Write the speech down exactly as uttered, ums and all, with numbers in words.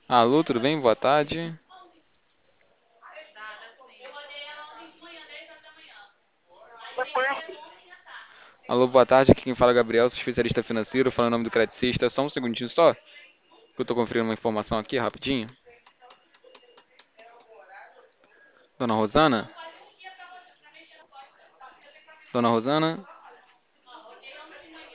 Alô, tudo bem? Boa tarde. Alô, boa tarde. Aqui quem fala é Gabriel, sou especialista financeiro, falando em nome do Creticista. Só um segundinho só, que eu tô conferindo uma informação aqui rapidinho. Dona Rosana? Dona Rosana?